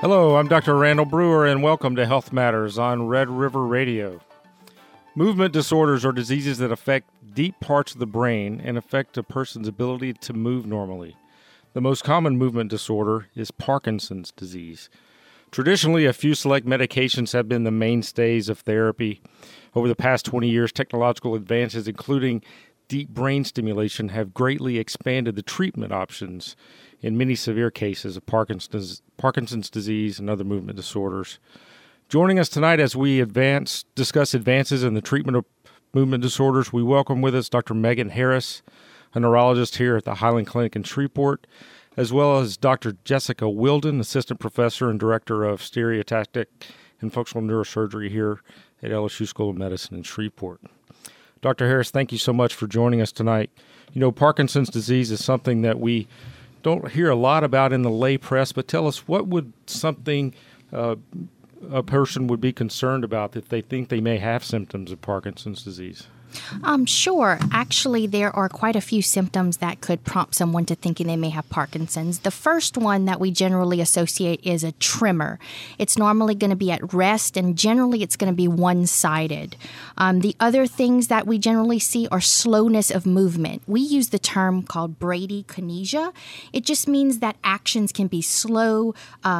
Hello, I'm Dr. Randall Brewer, and welcome to Health Matters on Red River Radio. Movement disorders are diseases that affect deep parts of the brain and affect a person's ability to move normally. The most common movement disorder is Parkinson's disease. Traditionally, a few select medications have been the mainstays of therapy. Over the past 20 years, technological advances, including deep brain stimulation, have greatly expanded the treatment options in many severe cases of Parkinson's disease and other movement disorders. Joining us tonight as we discuss advances in the treatment of movement disorders, we welcome with us Dr. Megan Harris, a neurologist here at the Highland Clinic in Shreveport, as well as Dr. Jessica Wilden, assistant professor and director of stereotactic and functional neurosurgery here at LSU School of Medicine in Shreveport. Dr. Harris, thank you so much for joining us tonight. You know, Parkinson's disease is something that we don't hear a lot about in the lay press, but tell us, what would something a person would be concerned about if they think they may have symptoms of Parkinson's disease? Sure. Actually, there are quite a few symptoms that could prompt someone to thinking they may have Parkinson's. The first one that we generally associate is a tremor. It's normally going to be at rest, and generally it's going to be one-sided. The other things that we generally see are slowness of movement. We use the term called bradykinesia. It just means that actions can be slow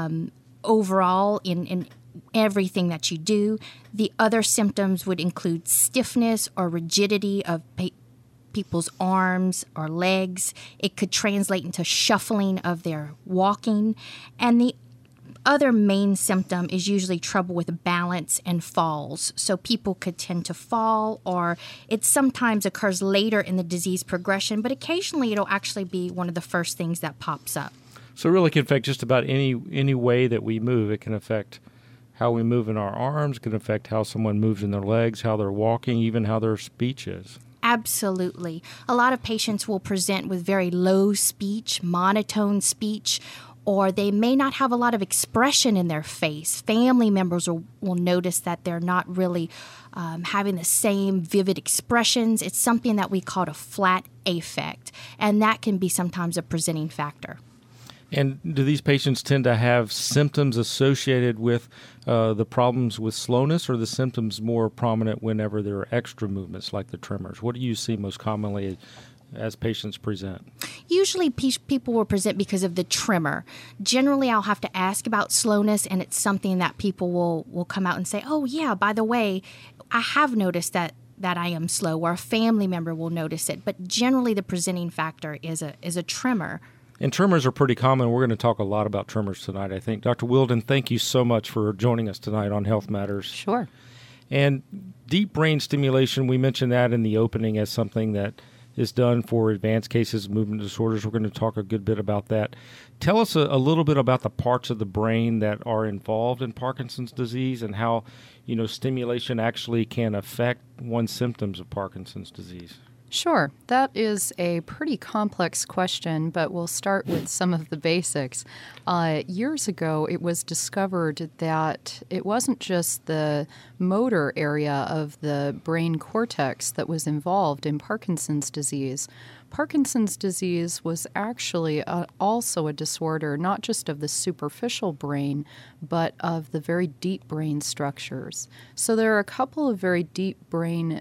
overall in everything that you do. The other symptoms would include stiffness or rigidity of people's arms or legs. It could translate into shuffling of their walking. And the other main symptom is usually trouble with balance and falls. So people could tend to fall, or it sometimes occurs later in the disease progression, but occasionally it'll actually be one of the first things that pops up. So it really can affect just about any way that we move. It can affect how we move in our arms, can affect how someone moves in their legs, how they're walking, even how their speech is. Absolutely. A lot of patients will present with very low speech, monotone speech, or they may not have a lot of expression in their face. Family members will notice that they're not really having the same vivid expressions. It's something that we call a flat affect, and that can be sometimes a presenting factor. And do these patients tend to have symptoms associated with the problems with slowness, or the symptoms more prominent whenever there are extra movements like the tremors? What do you see most commonly as patients present? Usually people will present because of the tremor. Generally, I'll have to ask about slowness, and it's something that people will come out and say, oh, yeah, by the way, I have noticed that I am slow, or a family member will notice it. But generally, the presenting factor is a tremor. And tremors are pretty common. We're going to talk a lot about tremors tonight, I think. Dr. Wilden, thank you so much for joining us tonight on Health Matters. Sure. And deep brain stimulation, we mentioned that in the opening as something that is done for advanced cases of movement disorders. We're going to talk a good bit about that. Tell us a little bit about the parts of the brain that are involved in Parkinson's disease and how, stimulation actually can affect one's symptoms of Parkinson's disease. Sure. That is a pretty complex question, but we'll start with some of the basics. Years ago, it was discovered that it wasn't just the motor area of the brain cortex that was involved in Parkinson's disease. Parkinson's disease was actually also a disorder not just of the superficial brain, but of the very deep brain structures. So there are a couple of very deep brain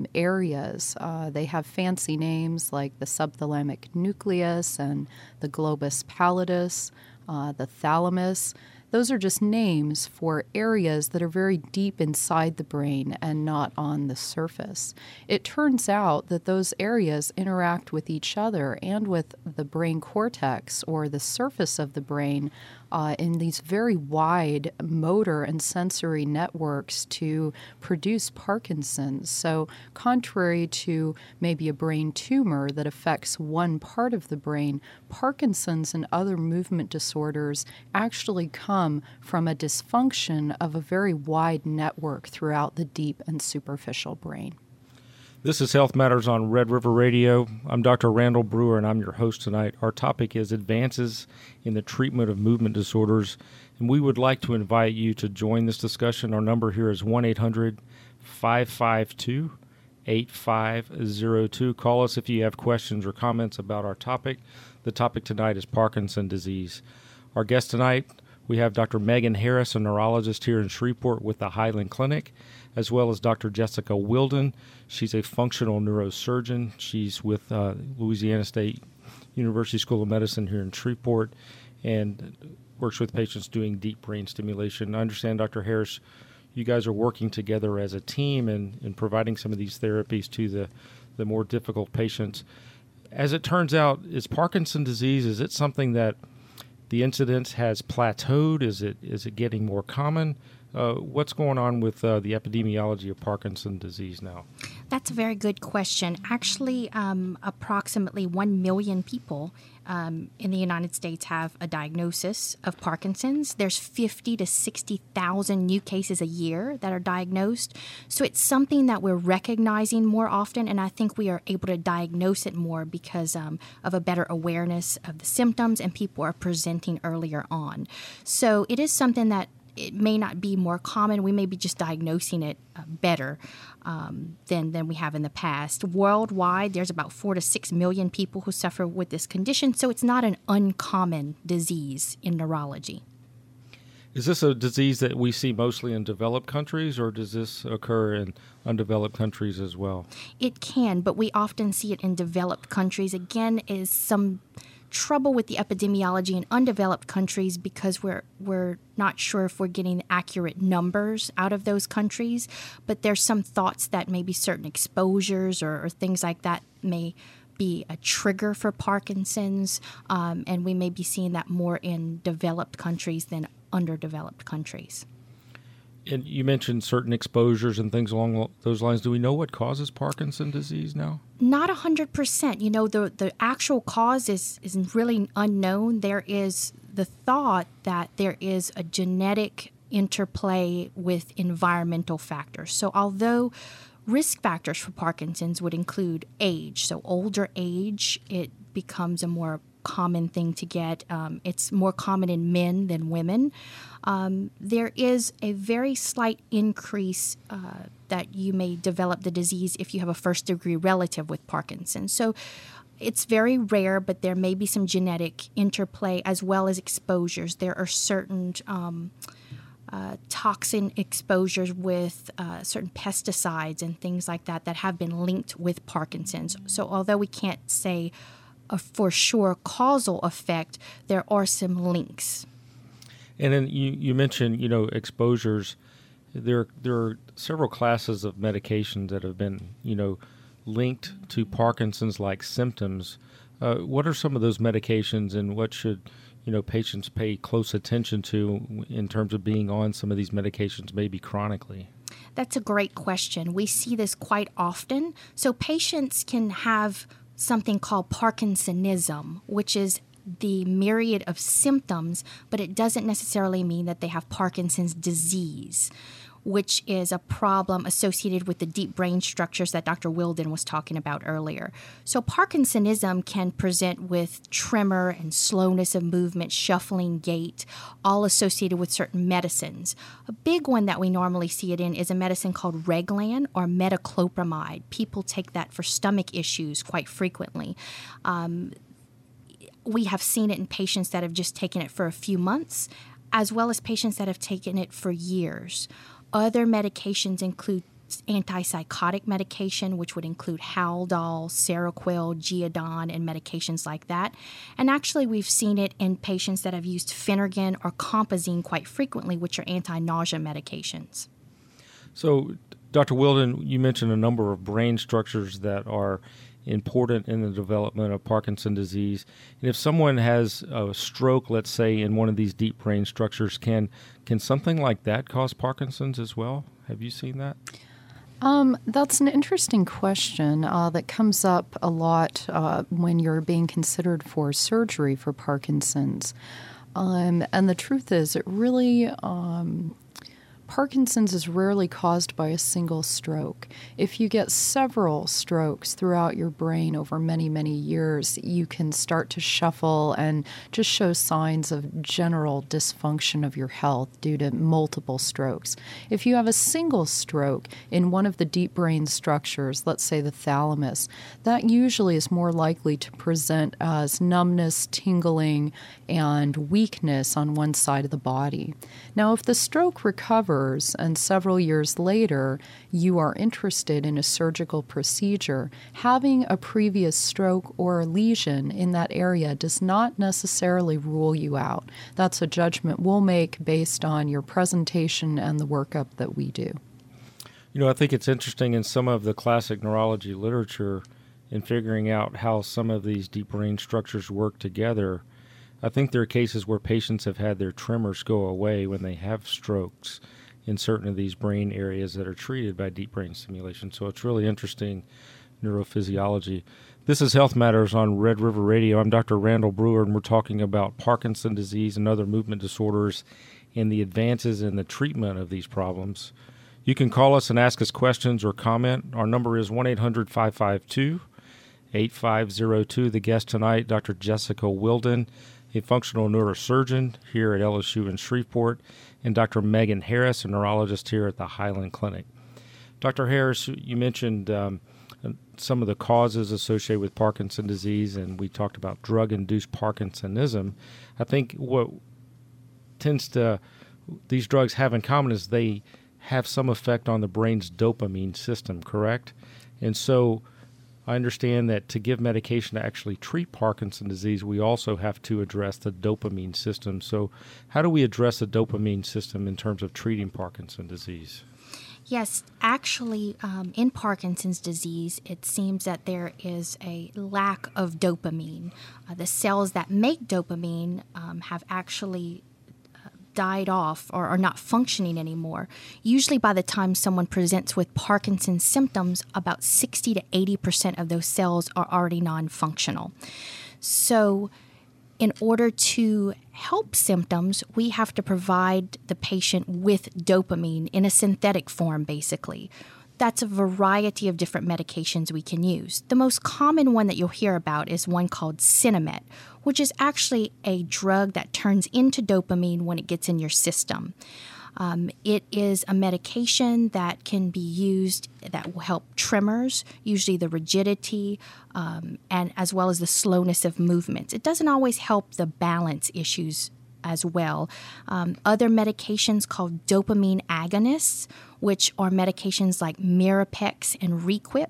areas. They have fancy names like the subthalamic nucleus and the globus pallidus, the thalamus. Those are just names for areas that are very deep inside the brain and not on the surface. It turns out that those areas interact with each other and with the brain cortex, or the surface of the brain, in these very wide motor and sensory networks to produce Parkinson's. So contrary to maybe a brain tumor that affects one part of the brain, Parkinson's and other movement disorders actually come from a dysfunction of a very wide network throughout the deep and superficial brain. This is Health Matters on Red River Radio. I'm Dr. Randall Brewer, and I'm your host tonight. Our topic is advances in the treatment of movement disorders, and we would like to invite you to join this discussion. Our number here is 1-800-552-8502. Call us if you have questions or comments about our topic. The topic tonight is Parkinson's disease. Our guest tonight, We have Dr. Megan Harris, a neurologist here in Shreveport with the Highland Clinic, as well as Dr. Jessica Wilden. She's a functional neurosurgeon. She's with Louisiana State University School of Medicine here in Shreveport and works with patients doing deep brain stimulation. I understand, Dr. Harris, you guys are working together as a team and providing some of these therapies to the more difficult patients. As it turns out, is Parkinson's disease, is it something that the incidence has plateaued? Is it getting more common? What's going on with the epidemiology of Parkinson's disease now? That's a very good question. Actually, approximately 1 million people in the United States have a diagnosis of Parkinson's. There's 50 to 60,000 new cases a year that are diagnosed. So it's something that we're recognizing more often, and I think we are able to diagnose it more because of a better awareness of the symptoms, and people are presenting earlier on. So it is something that it may not be more common. We may be just diagnosing it better than we have in the past. Worldwide, there's about 4 to 6 million people who suffer with this condition, so it's not an uncommon disease in neurology. Is this a disease that we see mostly in developed countries, or does this occur in undeveloped countries as well? It can, but we often see it in developed countries. Again, is some trouble with the epidemiology in undeveloped countries because we're not sure if we're getting accurate numbers out of those countries, but there's some thoughts that maybe certain exposures or things like that may be a trigger for Parkinson's, and we may be seeing that more in developed countries than underdeveloped countries. And you mentioned certain exposures and things along those lines. Do we know what causes Parkinson's disease now? Not 100%. You know, the actual cause is really unknown. There is the thought that there is a genetic interplay with environmental factors. So although risk factors for Parkinson's would include age, so older age, it becomes a more common thing to get. It's more common in men than women. There is a very slight increase that you may develop the disease if you have a first-degree relative with Parkinson's. So it's very rare, but there may be some genetic interplay as well as exposures. There are certain toxin exposures with certain pesticides and things like that that have been linked with Parkinson's. So although we can't say a for sure causal effect, there are some links. And then you mentioned, exposures. There are several classes of medications that have been, linked to Parkinson's-like symptoms. What are some of those medications, and what should, patients pay close attention to in terms of being on some of these medications, maybe chronically? That's a great question. We see this quite often. So patients can have something called Parkinsonism, which is the myriad of symptoms, but it doesn't necessarily mean that they have Parkinson's disease, which is a problem associated with the deep brain structures that Dr. Wilden was talking about earlier. So Parkinsonism can present with tremor and slowness of movement, shuffling gait, all associated with certain medicines. A big one that we normally see it in is a medicine called Reglan or metoclopramide. People take that for stomach issues quite frequently. We have seen it in patients that have just taken it for a few months, as well as patients that have taken it for years. Other medications include antipsychotic medication, which would include Haldol, Seroquel, Geodon, and medications like that. And actually, we've seen it in patients that have used Phenergan or Compazine quite frequently, which are anti-nausea medications. So, Dr. Wilden, you mentioned a number of brain structures that are important in the development of Parkinson's disease. And if someone has a stroke, let's say, in one of these deep brain structures, can something like that cause Parkinson's as well? Have you seen that? That's an interesting question that comes up a lot when you're being considered for surgery for Parkinson's. And the truth is, it really Parkinson's is rarely caused by a single stroke. If you get several strokes throughout your brain over many, many years, you can start to shuffle and just show signs of general dysfunction of your health due to multiple strokes. If you have a single stroke in one of the deep brain structures, let's say the thalamus, that usually is more likely to present as numbness, tingling, and weakness on one side of the body. Now, if the stroke recovers and several years later you are interested in a surgical procedure, having a previous stroke or lesion in that area does not necessarily rule you out. That's a judgment we'll make based on your presentation and the workup that we do. I think it's interesting in some of the classic neurology literature in figuring out how some of these deep brain structures work together. I think there are cases where patients have had their tremors go away when they have strokes in certain of these brain areas that are treated by deep brain stimulation. So it's really interesting neurophysiology. This is Health Matters on Red River Radio. I'm Dr. Randall Brewer, and we're talking about Parkinson's disease and other movement disorders and the advances in the treatment of these problems. You can call us and ask us questions or comment. Our number is 1-800-552-8502. The guest tonight, Dr. Jessica Wilden, a functional neurosurgeon here at LSU in Shreveport, and Dr. Megan Harris, a neurologist here at the Highland Clinic. Dr. Harris, you mentioned some of the causes associated with Parkinson's disease, and we talked about drug-induced Parkinsonism. I think what these drugs have in common is they have some effect on the brain's dopamine system, correct? And so I understand that to give medication to actually treat Parkinson's disease, we also have to address the dopamine system. So how do we address the dopamine system in terms of treating Parkinson's disease? Yes, actually, in Parkinson's disease, it seems that there is a lack of dopamine. The cells that make dopamine have actually died off or are not functioning anymore. Usually by the time someone presents with Parkinson's symptoms, about 60 to 80% of those cells are already non-functional. So in order to help symptoms, we have to provide the patient with dopamine in a synthetic form, basically. That's a variety of different medications we can use. The most common one that you'll hear about is one called Sinemet, which is actually a drug that turns into dopamine when it gets in your system. It is a medication that can be used that will help tremors, usually the rigidity, and as well as the slowness of movements. It doesn't always help the balance issues as well. Other medications called dopamine agonists, which are medications like Mirapex and Requip,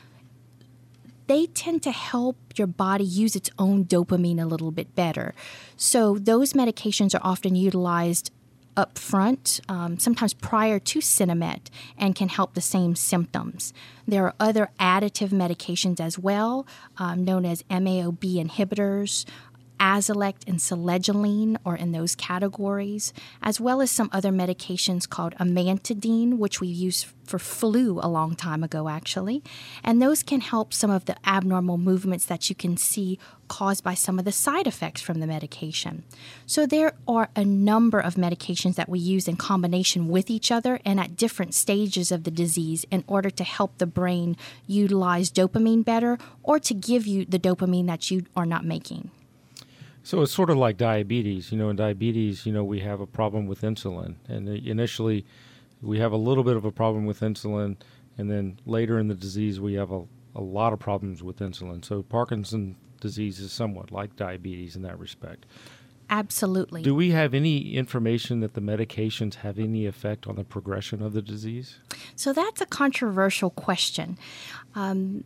they tend to help your body use its own dopamine a little bit better. So those medications are often utilized up front, sometimes prior to Sinemet, and can help the same symptoms. There are other additive medications as well, known as MAO-B inhibitors. Azilect and Selegiline are in those categories, as well as some other medications called amantadine, which we used for flu a long time ago, actually. And those can help some of the abnormal movements that you can see caused by some of the side effects from the medication. So there are a number of medications that we use in combination with each other and at different stages of the disease in order to help the brain utilize dopamine better or to give you the dopamine that you are not making. So it's sort of like diabetes. In diabetes, we have a problem with insulin. And initially, we have a little bit of a problem with insulin. And then later in the disease, we have a lot of problems with insulin. So Parkinson's disease is somewhat like diabetes in that respect. Absolutely. Do we have any information that the medications have any effect on the progression of the disease? So that's a controversial question. In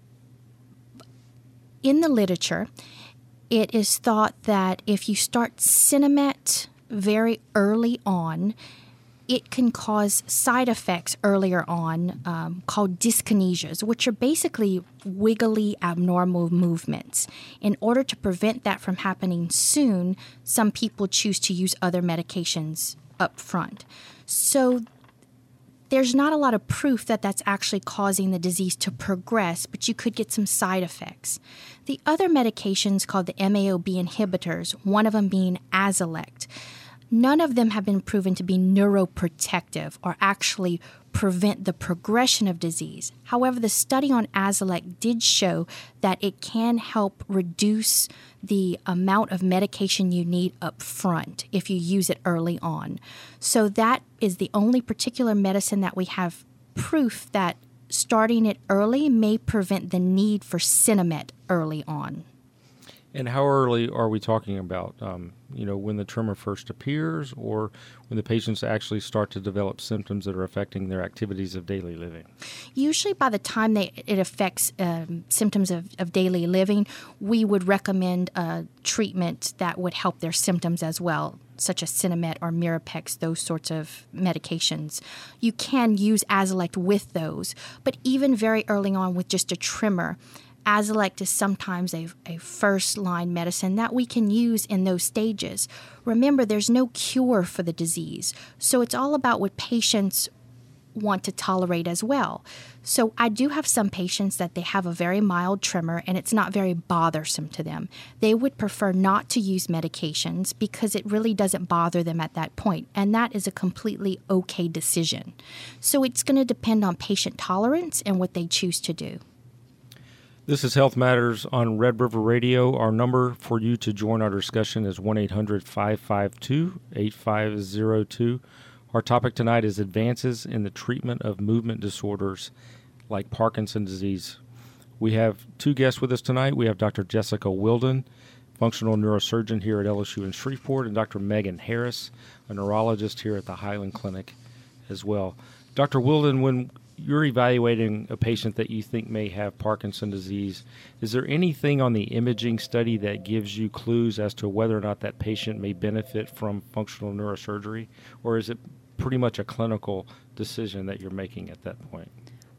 the literature, it is thought that if you start Sinemet very early on, it can cause side effects earlier on called dyskinesias, which are basically wiggly, abnormal movements. In order to prevent that from happening soon, some people choose to use other medications up front. So there's not a lot of proof that that's actually causing the disease to progress, but you could get some side effects. The other medications called the MAO-B inhibitors, one of them being Azilect, None of them have been proven to be neuroprotective or actually prevent the progression of disease. However, the study on Azilect did show that it can help reduce the amount of medication you need up front if you use it early on. So that is the only particular medicine that we have proof that starting it early may prevent the need for Sinemet early on. And how early are we talking about? When the tremor first appears, or when the patients actually start to develop symptoms that are affecting their activities of daily living? Usually by the time it affects symptoms of daily living, we would recommend a treatment that would help their symptoms as well, such as Sinemet or Mirapex, those sorts of medications. You can use Azilect with those, but even very early on with just a tremor, Azilect is sometimes a first-line medicine that we can use in those stages. Remember, there's no cure for the disease, so it's all about what patients want to tolerate as well. So I do have some patients that they have a very mild tremor and it's not very bothersome to them. They would prefer not to use medications because it really doesn't bother them at that point, and that is a completely okay decision. So it's going to depend on patient tolerance and what they choose to do. This is Health Matters on Red River Radio. Our number for you to join our discussion is 1-800-552-8502. Our topic tonight is advances in the treatment of movement disorders like Parkinson's disease. We have two guests with us tonight. We have Dr. Jessica Wilden, functional neurosurgeon here at LSU in Shreveport, and Dr. Megan Harris, a neurologist here at the Highland Clinic as well. Dr. Wilden, when you're evaluating a patient that you think may have Parkinson's disease, is there anything on the imaging study that gives you clues as to whether or not that patient may benefit from functional neurosurgery, or is it pretty much a clinical decision that you're making at that point?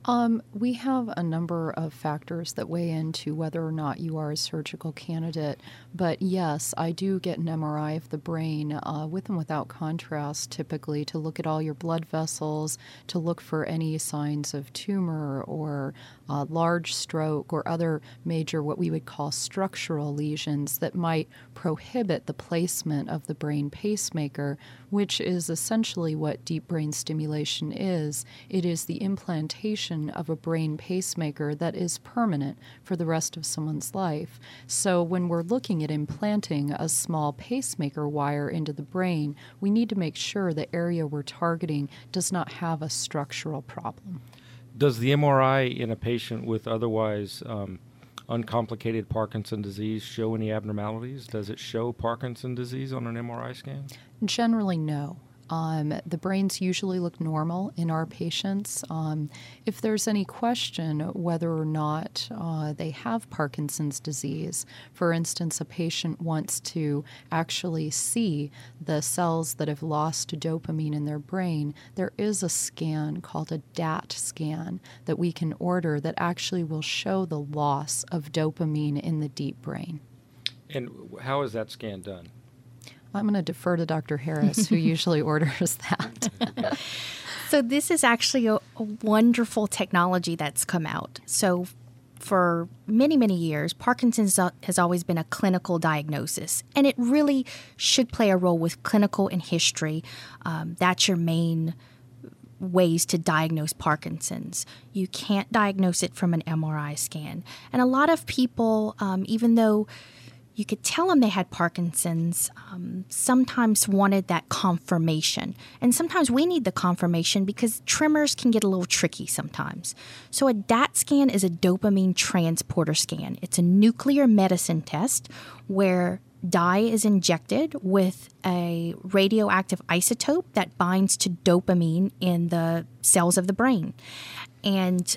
We have a number of factors that weigh into whether or not you are a surgical candidate. But yes, I do get an MRI of the brain with and without contrast, typically, to look at all your blood vessels, to look for any signs of tumor or large stroke or other major, what we would call structural lesions that might prohibit the placement of the brain pacemaker, which is essentially what deep brain stimulation is. It is the implantation of a brain pacemaker that is permanent for the rest of someone's life. So when we're looking at implanting a small pacemaker wire into the brain, we need to make sure the area we're targeting does not have a structural problem. Does the MRI in a patient with otherwise uncomplicated Parkinson's disease show any abnormalities? Does it show Parkinson's disease on an MRI scan? Generally, no. The brains usually look normal in our patients. If there's any question whether or not they have Parkinson's disease, for instance, a patient wants to actually see the cells that have lost dopamine in their brain, there is a scan called a DAT scan that we can order that actually will show the loss of dopamine in the deep brain. And how is that scan done? I'm going to defer to Dr. Harris, who usually orders that. So this is actually a wonderful technology that's come out. So for many, many years, Parkinson's has always been a clinical diagnosis, and it really should play a role with clinical and history. That's your main ways to diagnose Parkinson's. You can't diagnose it from an MRI scan. And a lot of people, even though you could tell them they had Parkinson's, sometimes wanted that confirmation. And sometimes we need the confirmation because tremors can get a little tricky sometimes. So a DAT scan is a dopamine transporter scan. It's a nuclear medicine test where dye is injected with a radioactive isotope that binds to dopamine in the cells of the brain. And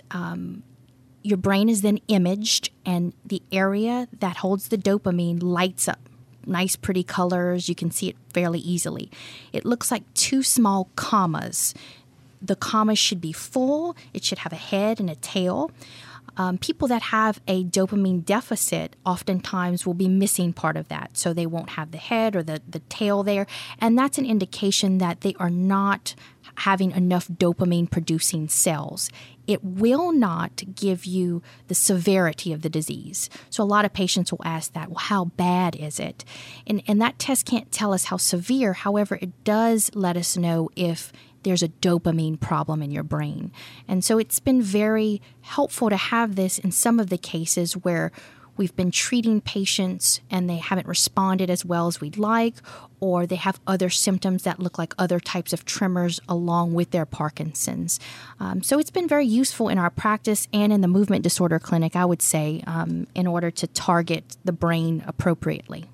your brain is then imaged, and the area that holds the dopamine lights up. Nice, pretty colors. You can see it fairly easily. It looks like two small commas. The commas should be full. It should have a head and a tail. People that have a dopamine deficit oftentimes will be missing part of that. So they won't have the head or the tail there. And that's an indication that they are not having enough dopamine producing cells. It will not give you the severity of the disease. So a lot of patients will ask that, well, how bad is it? And that test can't tell us how severe. However, it does let us know if there's a dopamine problem in your brain. And so it's been very helpful to have this in some of the cases where we've been treating patients and they haven't responded as well as we'd like, or they have other symptoms that look like other types of tremors along with their Parkinson's. So it's been very useful in our practice and in the movement disorder clinic, I would say, in order to target the brain appropriately.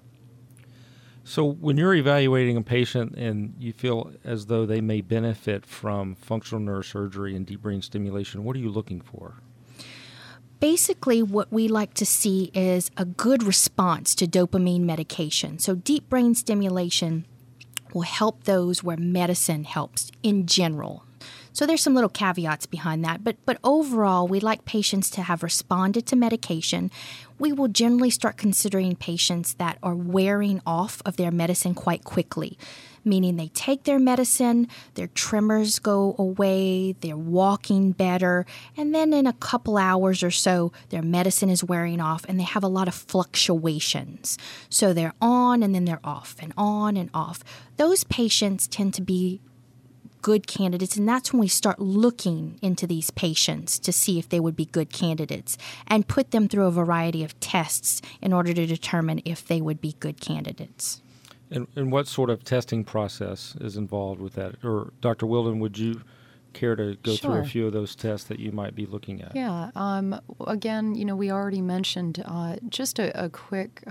So when you're evaluating a patient and you feel as though they may benefit from functional neurosurgery and deep brain stimulation, what are you looking for? Basically, what we like to see is a good response to dopamine medication. So deep brain stimulation will help those where medicine helps in general. So there's some little caveats behind that. But overall, we like patients to have responded to medication. We will generally start considering patients that are wearing off of their medicine quite quickly, meaning they take their medicine, their tremors go away, they're walking better, and then in a couple hours or so, their medicine is wearing off and they have a lot of fluctuations. So they're on and then they're off and on and off. Those patients tend to be good candidates, and that's when we start looking into these patients to see if they would be good candidates and put them through a variety of tests in order to determine if they would be good candidates. And what sort of testing process is involved with that? Or Dr. Wilden, would you care to go through a few of those tests that you might be looking at? Yeah. Again, we already mentioned just a quick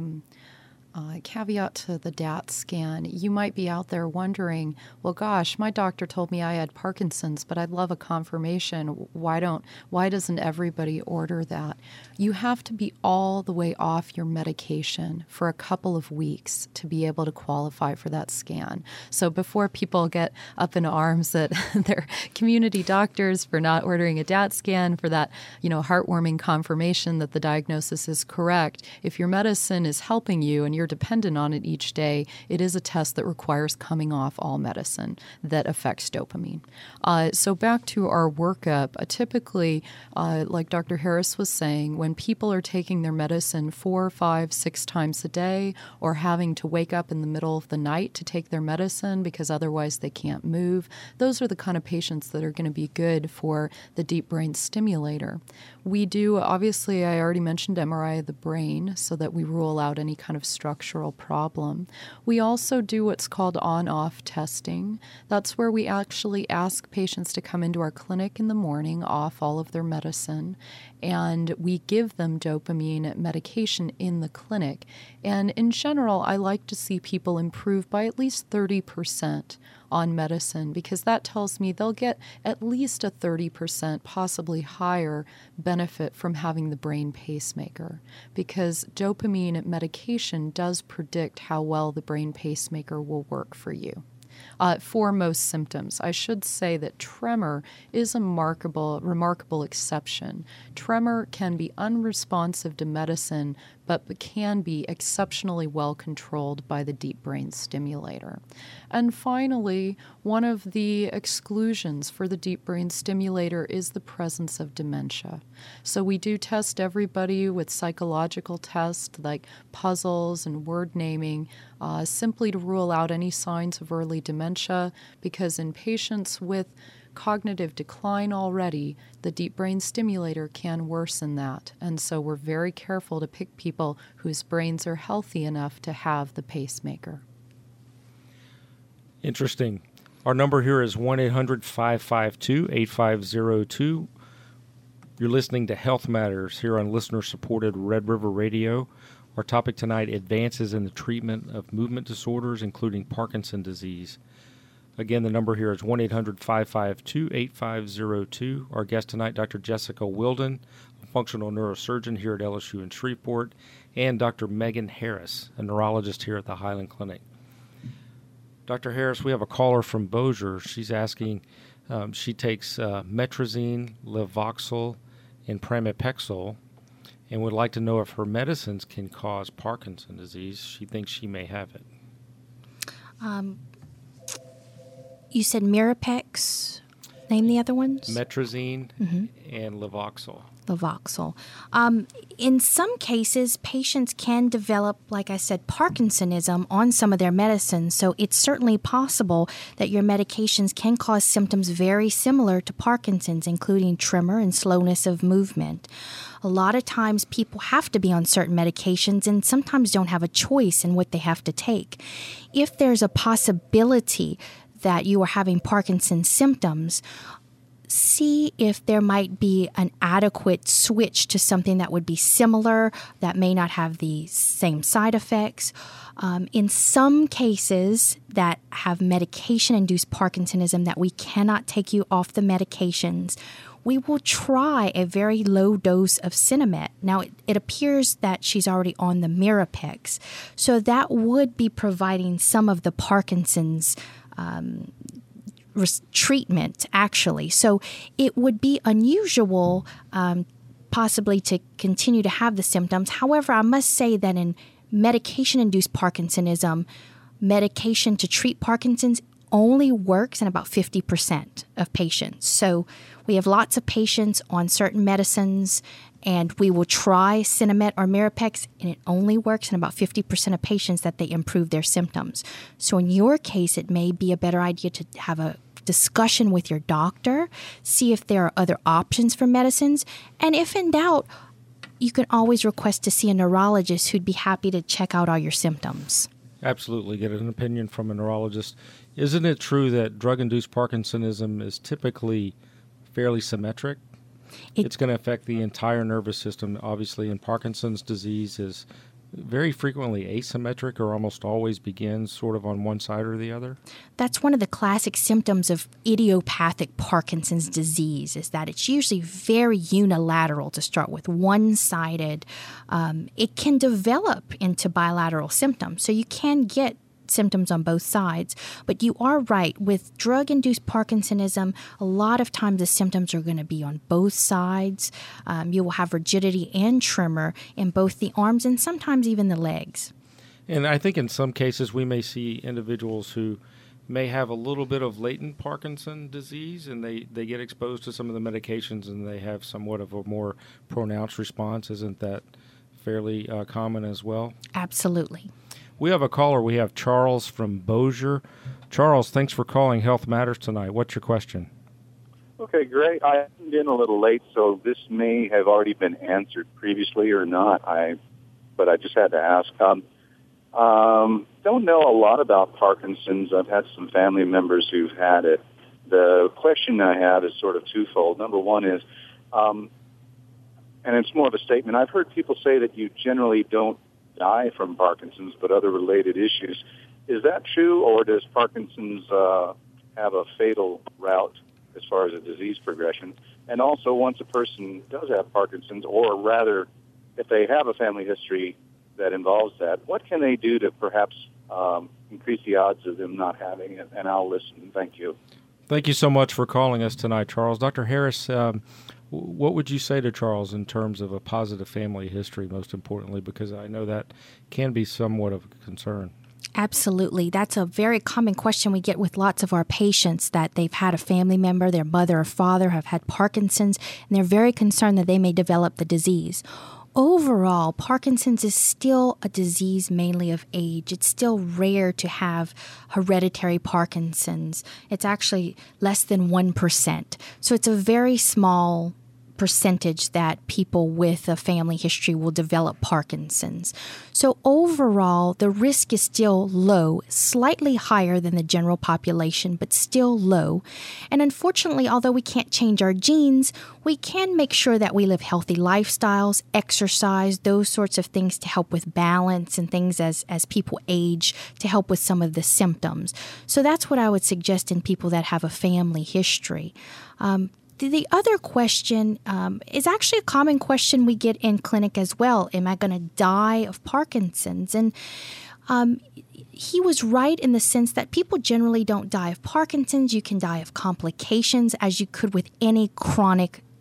caveat to the DAT scan. You might be out there wondering, well, gosh, my doctor told me I had Parkinson's, but I'd love a confirmation. Why doesn't everybody order that? You have to be all the way off your medication for a couple of weeks to be able to qualify for that scan. So before people get up in arms at their community doctors for not ordering a DAT scan for that, heartwarming confirmation that the diagnosis is correct, if your medicine is helping you and you're dependent on it each day, it is a test that requires coming off all medicine that affects dopamine. So back to our workup, typically, like Dr. Harris was saying, when people are taking their medicine 4, 5, 6 times a day or having to wake up in the middle of the night to take their medicine because otherwise they can't move, those are the kind of patients that are going to be good for the deep brain stimulator. We do, obviously, I already mentioned MRI of the brain so that we rule out any kind of structural problem. We also do what's called on-off testing. That's where we actually ask patients to come into our clinic in the morning off all of their medicine, and we give them dopamine medication in the clinic. And in general, I like to see people improve by at least 30% on medicine, because that tells me they'll get at least a 30%, possibly higher, benefit from having the brain pacemaker, because dopamine medication does predict how well the brain pacemaker will work for you. For most symptoms. I should say that tremor is a remarkable exception. Tremor can be unresponsive to medicine, but can be exceptionally well controlled by the deep brain stimulator. And finally, one of the exclusions for the deep brain stimulator is the presence of dementia. So we do test everybody with psychological tests like puzzles and word naming, simply to rule out any signs of early dementia, because in patients with cognitive decline already, the deep brain stimulator can worsen that. And so we're very careful to pick people whose brains are healthy enough to have the pacemaker. Interesting. Our number here is 1-800-552-8502. You're listening to Health Matters here on listener-supported Red River Radio. Our topic tonight, advances in the treatment of movement disorders, including Parkinson's disease. Again, the number here is 1-800-552-8502. Our guest tonight, Dr. Jessica Wilden, a functional neurosurgeon here at LSU in Shreveport, and Dr. Megan Harris, a neurologist here at the Highland Clinic. Dr. Harris, we have a caller from Bossier. She's asking, she takes Metrazine, Levoxyl, and pramipexole and would like to know if her medicines can cause Parkinson's disease. She thinks she may have it. You said Mirapex. Name the other ones. Metrazine and Levoxyl. Levoxyl. In some cases, patients can develop, like I said, Parkinsonism on some of their medicines. So it's certainly possible that your medications can cause symptoms very similar to Parkinson's, including tremor and slowness of movement. A lot of times people have to be on certain medications and sometimes don't have a choice in what they have to take. If there's a possibility that you are having Parkinson's symptoms, see if there might be an adequate switch to something that would be similar, that may not have the same side effects. In some cases that have medication-induced Parkinsonism that we cannot take you off the medications, we will try a very low dose of Sinemet. Now, it appears that she's already on the Mirapex, so that would be providing some of the Parkinson's treatment, actually. So it would be unusual possibly to continue to have the symptoms. However, I must say that in medication-induced Parkinsonism, medication to treat Parkinson's only works in about 50% of patients. So we have lots of patients on certain medicines, and we will try Sinemet or Mirapex, and it only works in about 50% of patients that they improve their symptoms. So in your case, it may be a better idea to have a discussion with your doctor, see if there are other options for medicines, and if in doubt, you can always request to see a neurologist who'd be happy to check out all your symptoms. Absolutely. Get an opinion from a neurologist. Isn't it true that drug-induced Parkinsonism is typically fairly symmetric? It's going to affect the entire nervous system. Obviously, in Parkinson's disease is very frequently asymmetric or almost always begins sort of on one side or the other. That's one of the classic symptoms of idiopathic Parkinson's disease, is that it's usually very unilateral to start with, one-sided. It can develop into bilateral symptoms, so you can get symptoms on both sides. But you are right. With drug-induced Parkinsonism, a lot of times the symptoms are going to be on both sides. You will have rigidity and tremor in both the arms and sometimes even the legs. And I think in some cases we may see individuals who may have a little bit of latent Parkinson disease, and they get exposed to some of the medications and they have somewhat of a more pronounced response. Isn't that fairly common as well? Absolutely. We have a caller. We have Charles from Bossier. Charles, thanks for calling Health Matters tonight. What's your question? Okay, great. I tuned in a little late, so this may have already been answered previously or not. But I just had to ask. Don't know a lot about Parkinson's. I've had some family members who've had it. The question I have is sort of twofold. Number one is, and it's more of a statement, I've heard people say that you generally don't die from Parkinson's, but other related issues. Is that true, or does Parkinson's have a fatal route as far as a disease progression? And also, once a person does have Parkinson's, or rather, if they have a family history that involves that, what can they do to perhaps increase the odds of them not having it? And I'll listen. Thank you. Thank you so much for calling us tonight, Charles. Dr. Harris, what would you say to Charles in terms of a positive family history, most importantly, because I know that can be somewhat of a concern? Absolutely. That's a very common question we get with lots of our patients, that they've had a family member, their mother or father have had Parkinson's, and they're very concerned that they may develop the disease. Overall, Parkinson's is still a disease mainly of age. It's still rare to have hereditary Parkinson's. It's actually less than 1%. So it's a very small percentage that people with a family history will develop Parkinson's. So overall, the risk is still low, slightly higher than the general population, but still low. And unfortunately, although we can't change our genes, we can make sure that we live healthy lifestyles, exercise, those sorts of things to help with balance and things as people age, to help with some of the symptoms. So that's what I would suggest in people that have a family history. The other question is actually a common question we get in clinic as well. Am I going to die of Parkinson's? And he was right in the sense that people generally don't die of Parkinson's. You can die of complications, as you could with any chronic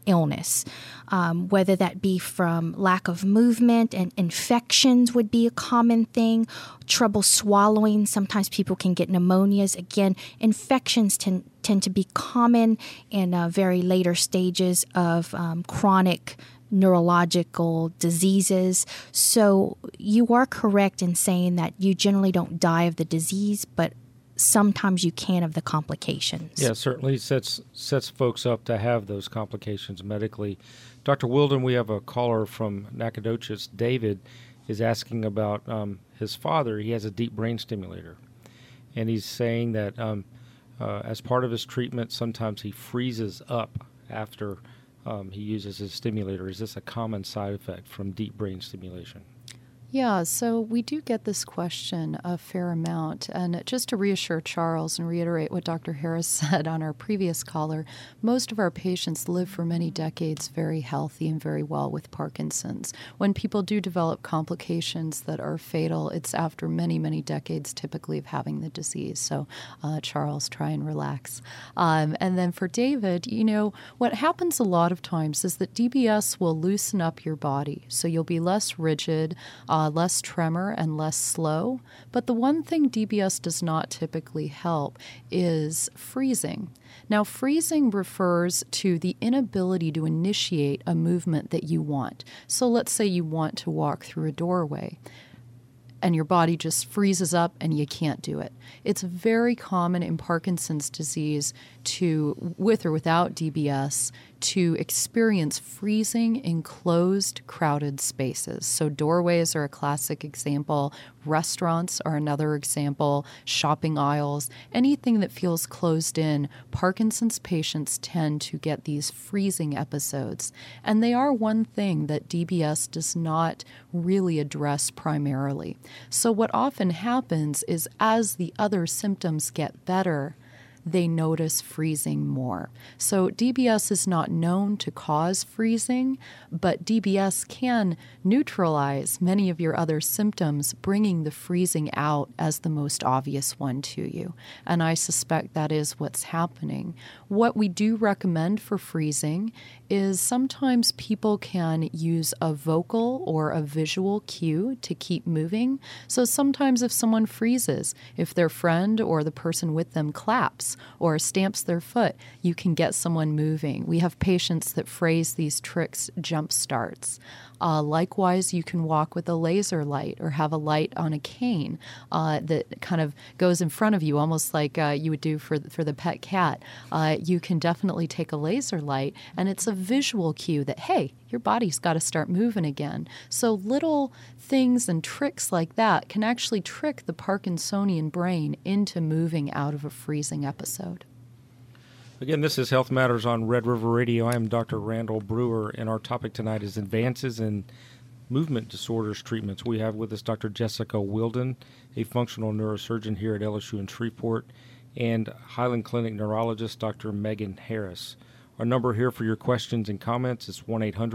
illness, whether that be from lack of movement, and infections would be a common thing, trouble swallowing. Sometimes people can get pneumonias. Again, infections tend to be common in very later stages of chronic neurological diseases. So you are correct in saying that you generally don't die of the disease, but sometimes you can of the complications. Yeah, certainly sets folks up to have those complications medically. Dr. Wilden, we have a caller from Nacogdoches. David is asking about his father. He has a deep brain stimulator, and he's saying that as part of his treatment, sometimes he freezes up after he uses his stimulator. Is this a common side effect from deep brain stimulation? Yeah, so we do get this question a fair amount. And just to reassure Charles and reiterate what Dr. Harris said on our previous caller, most of our patients live for many decades very healthy and very well with Parkinson's. When people do develop complications that are fatal, it's after many, many decades typically of having the disease. So Charles, try and relax. And then for David, what happens a lot of times is that DBS will loosen up your body. So you'll be less rigid, less tremor, and less slow. But the one thing DBS does not typically help is freezing. Now, freezing refers to the inability to initiate a movement that you want. So let's say you want to walk through a doorway, and your body just freezes up and you can't do it. It's very common in Parkinson's disease with or without DBS, to experience freezing in closed, crowded spaces. So doorways are a classic example. Restaurants are another example. Shopping aisles, anything that feels closed in. Parkinson's patients tend to get these freezing episodes. And they are one thing that DBS does not really address primarily. So what often happens is as the other symptoms get better, they notice freezing more. So DBS is not known to cause freezing, but DBS can neutralize many of your other symptoms, bringing the freezing out as the most obvious one to you. And I suspect that is what's happening. What we do recommend for freezing is sometimes people can use a vocal or a visual cue to keep moving. So sometimes if someone freezes, if their friend or the person with them claps or stamps their foot, you can get someone moving. We have patients that phrase these tricks jump starts. Likewise, you can walk with a laser light or have a light on a cane that kind of goes in front of you, almost like you would do for the pet cat. You can definitely take a laser light, and it's a visual cue that, hey, your body's got to start moving again. So little things and tricks like that can actually trick the Parkinsonian brain into moving out of a freezing episode. Again, this is Health Matters on Red River Radio. I am Dr. Randall Brewer, and our topic tonight is advances in movement disorders treatments. We have with us Dr. Jessica Wilden, a functional neurosurgeon here at LSU in Shreveport, and Highland Clinic neurologist Dr. Megan Harris. Our number here for your questions and comments is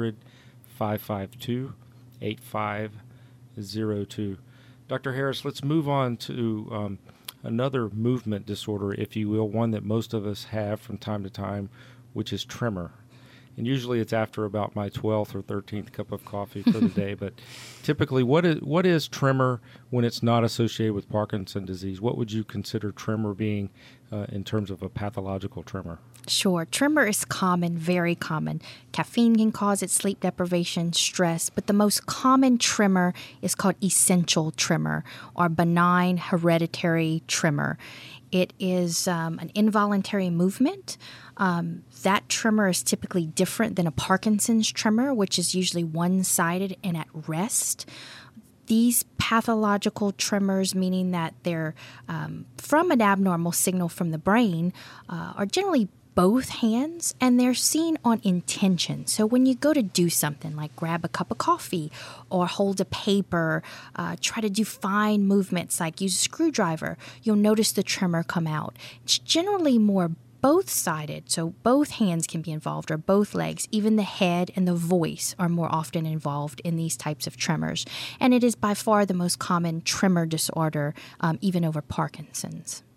1-800-552-8502. Dr. Harris, let's move on to another movement disorder, if you will, one that most of us have from time to time, which is tremor. And usually it's after about my 12th or 13th cup of coffee for the day. But typically, what is tremor when it's not associated with Parkinson's disease? What would you consider tremor being in terms of a pathological tremor? Sure. Tremor is common, very common. Caffeine can cause it, sleep deprivation, stress, but the most common tremor is called essential tremor or benign hereditary tremor. It is an involuntary movement. That tremor is typically different than a Parkinson's tremor, which is usually one-sided and at rest. These pathological tremors, meaning that they're from an abnormal signal from the brain, are generally both hands, and they're seen on intention. So when you go to do something like grab a cup of coffee or hold a paper, try to do fine movements like use a screwdriver, you'll notice the tremor come out. It's generally more both-sided, so both hands can be involved or both legs. Even the head and the voice are more often involved in these types of tremors. And it is by far the most common tremor disorder, even over Parkinson's.